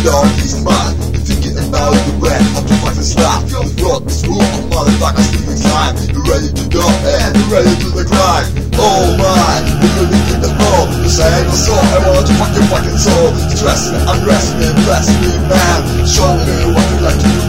without peace of mind. You're thinking about the way how to fight and stop the world is full of motherfuckers stealing time. You're ready to go and you're ready to the grind. Oh my, you're living in the hole. You're saying no soul, I want to fuck your fucking soul. Stressing, undressing, and blessing me, man. Show me what you like to do.